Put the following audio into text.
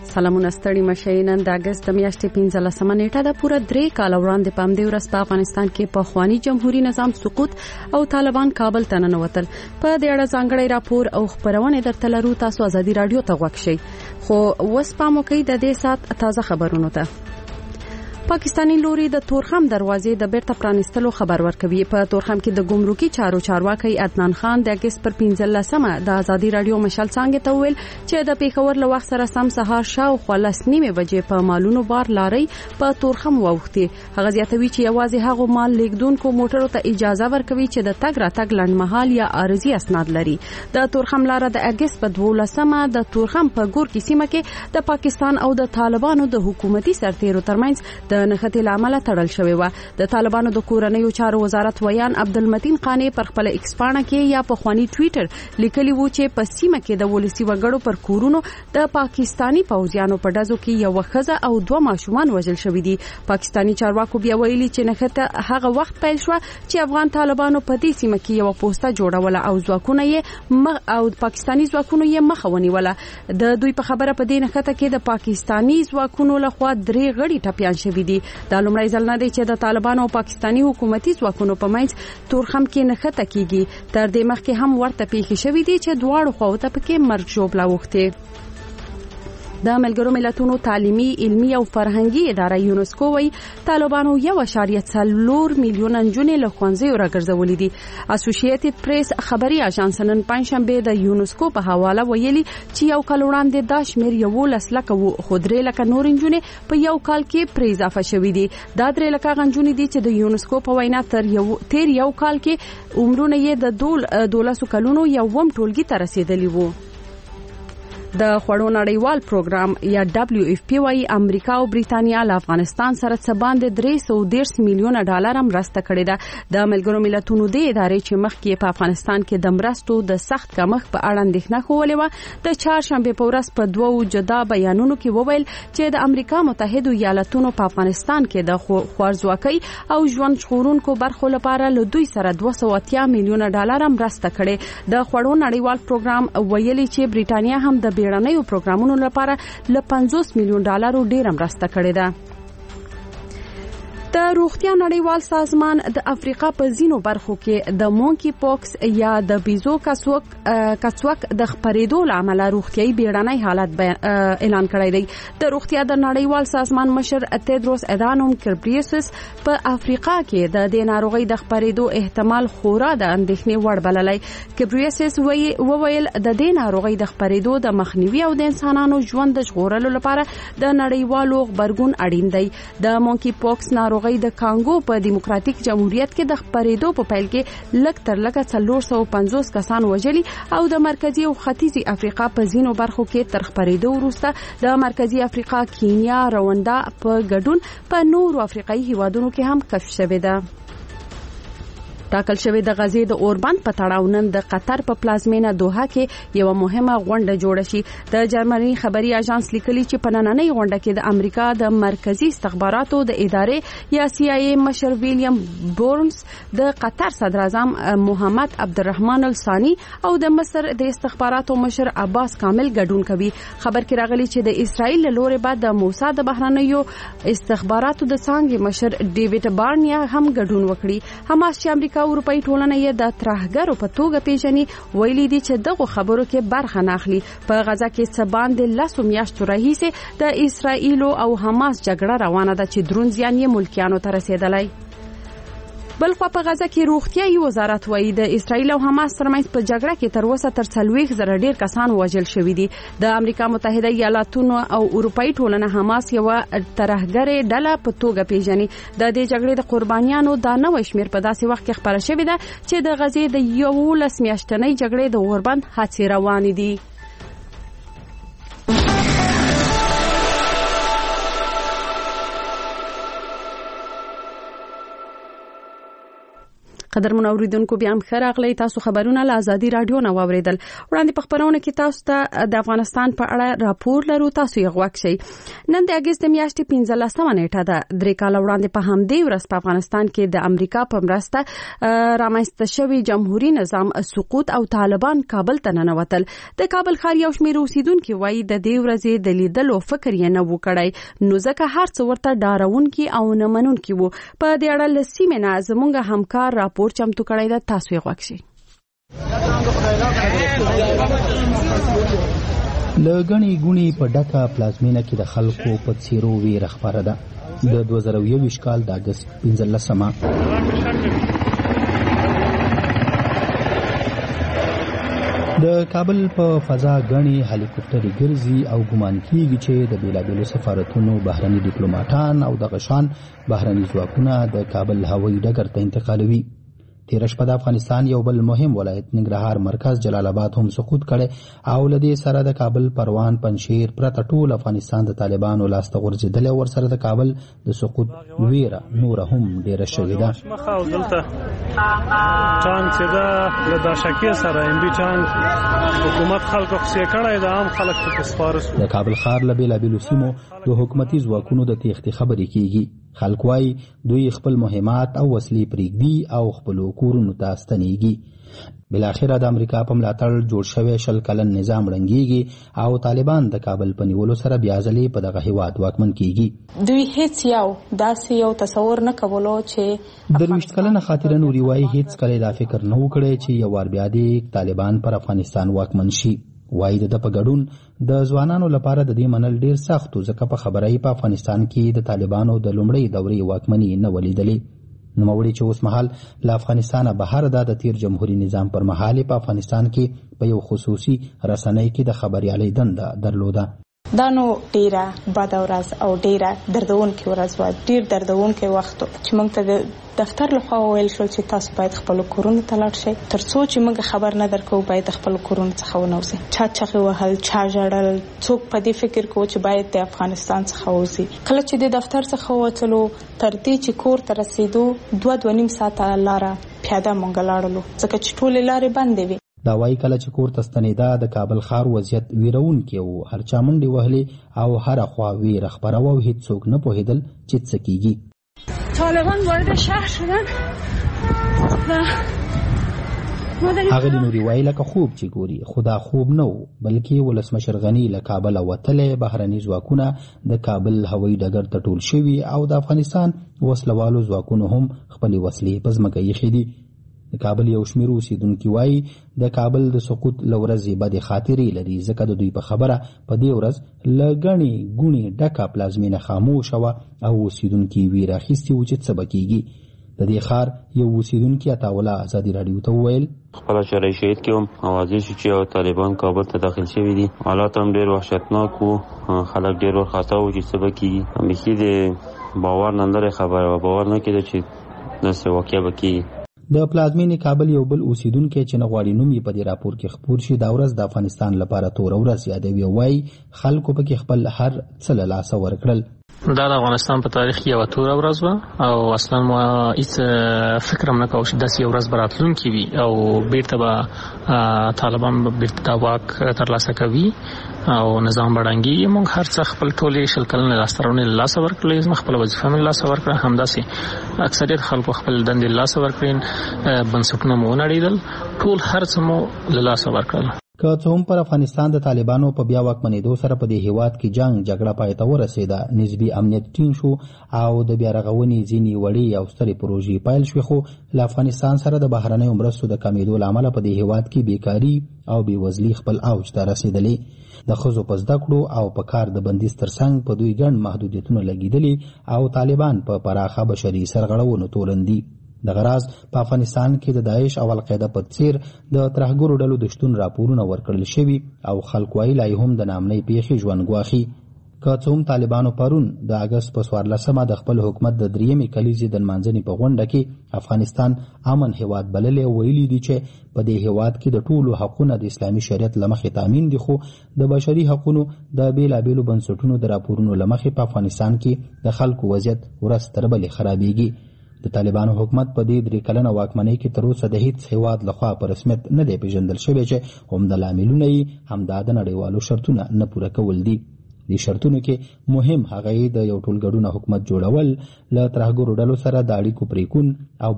سلامونه ستړي مشي نن د اگست د میاشتې 15 نیټه د پوره 3 کال وړاندې په همدې ورځ په افغانستان کې په خواني جمهوریت نظام سقوط او طالبان کابل ته ننوتل. په دې اړه ځانګړی راپور او خبرونه درته لرو. تاسو ازادي رادیو ته غوښ شئ. خو وس پامو کوي د دې سات تازه خبرونه ته. پاکستانی لوري د تورخم دروازې د بیرته پرانستلو خبر ورکوي. په تورخم کې د ګمرکي چارو چارواکي عدنان خان د اگست پر 15مه د ازادي رادیو مشال څنګه ته ویل چې د پیښور له وخت سره سم سهار شاوخوا 9:30 بجې په مالونو بار لاري په تورخم ووختي. هغه زیاتوي چې یوازې هغه مال لیکدونکو موټرو ته اجازه ورکوي چې د تګ راتګ لنډمهال یا عارضي اسناد لري. د تورخم لار د اگست په 12مه د تورخم په ګور کې سیمه کې د پاکستان او د طالبانو د حکومتي سرتیرو ترمنځ د نښتې لامل تړل شوی و. د طالبانو د کورنیو چارو وزارت ویان عبدالمتین قانی پر خپل ایکس پاڼه کې یا په خواني ټوئیټر لیکلی وو چې په سیمه کې د ولسی وګړو پر کورونو د پاکستانی پوځیانو په ډزو کې یو ښځه او 2 ماشومان وژل شوی دي. پاکستانی چارواکو بیا ویلي چې نښته هغه وخت پیل شو چې افغان طالبانو په دې سیمه کې یو پوسټه جوړوله او ځواکونه یې او پاکستانی ځواکونو یې مخه ونیوله. د دوی په خبره په دې نښته کې د پاکستانی ځواکونو لخوا 3 غړي ټپيان شوی دي. دا لومړی ځل نه دی چې د طالبانو او پاکستانی حکومتي ځواکونو په منځ تورخم کې نښته کیږي. تر دې مخکې هم ورته پیښې شوې دي چې دواړو خواو ته پکې مرګ ژوبله وخته. د ملګرو ملتونو تعلیمي، علمي او فرهنګي اداره یونسکو وایي طالبانو 1.4 میلیون نجونې له ښوونځیو راګرځولې دي. اسوسییټډ پریس خبري اژانس نن پنځشنبه د یونسکو په حواله ویلي چې یو کال وړاندې دا شمیر 11 لکه وو، خو 3 لکه نور نجونې په یو کال کې پرې اضافه شوې دي. دا 3 لکه نجونې دي چې د یونسکو په وینا تیر یو کال کې عمرونه یې د 12 کلونو یوم ټولګي ته رسیدلی وو. د خوړو نړیوال پروګرام یا WFP وايي امریکا او بریتانیا له افغانستان سره څه باندې 310 میلیون ډالر مرسته کړې ده. د ملګرو ملتونو د ادارې چې مخکې په افغانستان کې د مرستو د سخت کمښت په اړه اندېښنه خولې و، د چهارشنبه په ورځ په 2 جدا بیانونو کې وویل چې د امریکا متحده ایالاتونو په افغانستان کې د خوارځواکۍ او ژوند ژغورونکو برخو لپاره له دوی سره 280 میلیون ډالر مرسته کړې. د خوړو نړیوال پروګرام ویلي چې بریتانیا هم د بیړنیو پروګرامونو لپاره له 50 میلیون ډالرو ډیر مرسته کړې ده. د روغتیا نړیوال سازمان د افریقا په ځینو برخو کې د مونکی پاکس یا د بیزو کڅوک د خپرېدو لامل روغتيایي بیړنی حالت اعلان کړی دی. د روغتیا د نړیوال سازمان مشر تیدروس ادانوم ګبریسس په افریقا کې د دې ناروغي د خپرېدو احتمال خورا د اندېښنې وړ بللی. ګبریسس وویل د دې ناروغي د خپرېدو د مخنیوي او د انسانانو ژوند د ژغورلو لپاره د نړیوالو خبرګون اړین دی. د مونکی پاکس ناروغي د کانګو په دیموکراتیک جمهوریت کې د خپرېدو په پیل کې لږ تر لږه 450 کسان وژلي او د مرکزی او ختیځي افریقا په ځینو برخو کې تر خپرېدو وروسته د مرکزی افریقا، کینیا، رواندا په ګډون په نورو افریقایي هیوادونو کې هم کشف شوې ده. ټاکل شوی د غزې د اوربند په تړاو نن د قطر په پلازمینه دوحه کې یو مهمه غونډه جوړه شي. د جرمني خبري اژانس لیکلي چې په نننۍ غونډه کې د امریکا د مرکزی استخباراتو د ادارې یا CIA مشر ویلیام بورنز، د قطر صدر اعظم محمد عبدالرحمن الثانی او د مصر د استخباراتو مشر عباس کامل ګډون کوي. خبر کې راغلي چې د اسرائیل له لوري بعد د موساد بهرنیو استخباراتو د څانګې مشر ډیوډ بارنیا هم ګډون وکړي. حماس چې امریکا اروپאי ټولنه یې د ترهګرو په توګه پیژني ویلي دي چې دغه خبرو کې برخه نه اخلي. په غزا کې څه باندې 10 میاشتو راهیسې د اسرائیل او حماس جګړه روانه ده چې درون زیان یې ملکیانو ته رسیدلی. بلخوا په غزا کې روغتیايي وزارت وایي د اسرائیل او حماس ترمنځ په جګړه کې تر اوسه تر 40,000 ډیر کسان وژل شوي دي. د امریکا متحده ایالاتونو او اروپאי ټولنه حماس یو ترهګرې ډله په توګه پیژني. د دې جګړې د قربانیانو دا نوې شمیر په داسې وخت کې خبره شوې ده چې د غزې د 11 میاشتنۍ جګړې د اوربند حادثې روانې دي. قدرمن اوریدونکو بیا هم ښه راغلی. تاسو خبرونه له ازادي رادیو نه واوریدل. وړاندې په خبرونه کې تاسو ته د افغانستان په اړه راپور لرو. تاسو یې غوښ شئ. نن د اگست میاشتې 15 نیټه ده. 3 کال وړاندې په همدې ورځ په افغانستان کې د امریکا په مرسته رامنځته شوی جمهوریت نظام سقوط او طالبان کابل ته ننوتل. د کابل ښار یو شمېر اوسیدونکو وایي د دې ورځې د لیدلو فکر یې نه و کړی، نو ځکه هر څه ورته ډارونکي او نه منونکي وو. په دې اړه له سیمې نه زموږ همکار راپور چمتو کړی ده. تاسو یې غوښ شئ. له ګڼې ګوڼې په ډکه پلازمینه کې د خلکو په څیرو ویره خپره ده. د 2021 کال د اګست 15 د کابل په فضا ګڼې هلیکوپټرې ګرځي او ګمان کېږي چې د بیلابیلو سفارتونو بهرني ډیپلوماټان او دغه شان بهرني ځواکونه د کابل هوایي ډګر ته انتقالوي. تېره شپه د افغانستان یو بل مهم ولایت ننګرهار مرکز جلال آباد هم سقوط کړی او له دې سره د کابل پروان پنجشیر پرته ټول افغانستان د طالبانو لاسته غورځېدلی. ورسره د کابل د سقوط ویره نوره هم ډېره شوې ده. ټانک چې ده له داشکې سره امبي ټانک حکومت خلکو خصیه کړی د عام خلک په سپارس. د کابل ښار له بیلابیلو سیمو د حکومتي ځواکونو د تېښتې خبرې کېږي. خلک وایي دوی خپل مهمات او وسلې پرېږدي او خپلو کورونو ته ستنېږي. بلاخره د امریکا په ملاتړ جوړ شوی 20 کلن نظام ړنګېږي او طالبان د کابل په نیولو سره بیا ځلې په دغه هیواد واکمن کېږي. دوی هیڅ یو داسې یو تصور نه کولو چې 20 کلنه خاطره نوري وایي هیڅ کله دا فکر نه و کړی چې یو وار بیا دې طالبان پر افغانستان واکمن شي. وایي د په ګډون د ځوانانو لپاره د دې منل ډیر سخت و، ځکه په خبره په افغانستان کې د طالبانو د لومړۍ دورې واکمني نه ولیدلې. نوموړي چې اوس مهال له افغانستانه بهر ده د تیر جمهوریت نظام پر مهال په افغانستان کې په یو خصوصي رسنۍ کې د خبريالۍ دنده درلوده. دا نو ډیره بد ورځ او ډیره دردونکې ورځ و، ډیر دردونکې وخت چې موږ ته د دفتر لخوا ویل شو چې تاسو باید خپل کورونو ته لاړ شئ. تر څو چې موږ خبر نه درکو باید خپل کورونو څخه ونوځئ. چا چغې وهل، چا ژړل، څوک په دې فکر کوي چې باید د افغانستان څخه وځي. کله چې د دفتر څخه ووتلو تر دې چې کور ته رسیدو 2.5 ساعته لاره پیاده موږ لاړلو، ځکه چې ټولې لارې بندې وې. دا وایي کله چې کور ته ستنېده د کابل ښار وضعیت ویرونکی و. هر چا منډې وهلې او هره خوا ویره خپره وه او هېڅوک نه پوهېدل چې څه کېږي. طالبان وارد شهر شدن هغه نوري وایي لکه خوب چې ګوري، خو دا خوب نه و، بلکې ولسمشر غني له کابله وتلی، بهرني ځواکونه د کابل هوایي ډګر ته ټول شوي او د افغانستان وسلوالو ځواکونو هم خپلې وسلې په ځمکه ایښې دي. د کابل یو شمېر اوسیدونکي وایي د کابل د سقوط له ورځې بدې خاطرې لري، ځکه د دوی په خبره په دې ورځ له ګڼې ګوڼې ډکه پلازمینه خاموشه وه او اوسیدونکي ویره اخیستي وو چې څه به کېږي. د دې ښار یو اوسیدونکي عطاالله ازادي راډیو ته وویل خپله چاره شهید کې هم اوازې شو چې طالبان کابل ته داخل شوي دي. حالات هم ډېر وحشتناک وو، خلک ډېر وارخطا وو چې څه به کېږي. بیخي د باور نه لرې خبره وه، باور نه کېده چې داسې واقعه به کېږي. د پلازمینې کابل یو بل اوسیدونکی چې نه غواړي نوم یې په دې راپور کې خپور شي، دا ورځ د افغانستان لپاره توره ورځ یادوي او وایي خلکو پکې خپل هر څه له لاسه ورکړل. دا د افغانستان په تاریخ کې یوه توره ورځ وه او اصلا ما هیڅ فکر هم نه کوم چې داسې یو ورځ به راتلونکې وي او بیرته به طالبان بیرته دا واک ترلاسه کوي او نظام به ړنګېږي. موږ هر څه خپل ټولې 20 کلنې لاسته راوړنې له لاسه ورکړلې، زما خپله وظیفه مې له لاسه ورکړه، همداسې اکثریت خلکو خپل دندې له لاسه ورکړې، بنسټونه مو ونړېدل، ټول هر څه مو له لاسه ورکړل. که څه هم پر افغانستان د طالبانو په بیا واکمنېدو سره په دې هیواد کې جنگ جګړه پای ته ورسېده، نسبي امنیت ټینګ شو او د بیا رغونې ځینې وړې او سترې پروژې پیل شوې، خو له افغانستان سره د بهرنیو مرستو د کمېدو له امله په دې هیواد کې بیکاري او بېوزلي خپل اوج ته رسېدلې. د ښځو په زده کړو او په کار د بندیز ترڅنګ په دوی ګڼ محدودیتونه لګېدلي او طالبان په پراخه بشري سرغړونو تورن دي. دغه راز په افغانستان کې د داعش او القاعده په څیر د ترهګرو ډلو د شتون راپورونه ورکړل شوي او خلک وایي لا هم د نامنۍ پیښې ژوند ګواښي. که څه هم طالبانو پرون د اګست په 14 د خپل حکومت د 3مې کلیزې د نمانځنې په غونډه کې افغانستان امن هیواد بللی او ویلي دي چې په دې هیواد کې د ټولو حقونه د اسلامي شریعت له مخې تامین دي، خو د بشري حقونو د بیلابیلو بنسټونو د راپورونو له مخې په افغانستان کې د خلکو وضعیت ورځ تر بلې خرابېږي. د طالبانو حکومت په دې 3 کلنه واکمنۍ کې تر اوسه د هیڅ هیواد لخوا په رسمیت نه دی پیژندل شوی چې عمده لاملونه یې همدا د نړیوالو شرطونه نه پوره کول دي. دې شرطونو کې مهم هغه د یو ټولګډونه حکومت جوړول، له ترهګرو ډلو سره د اړیکو پریکون او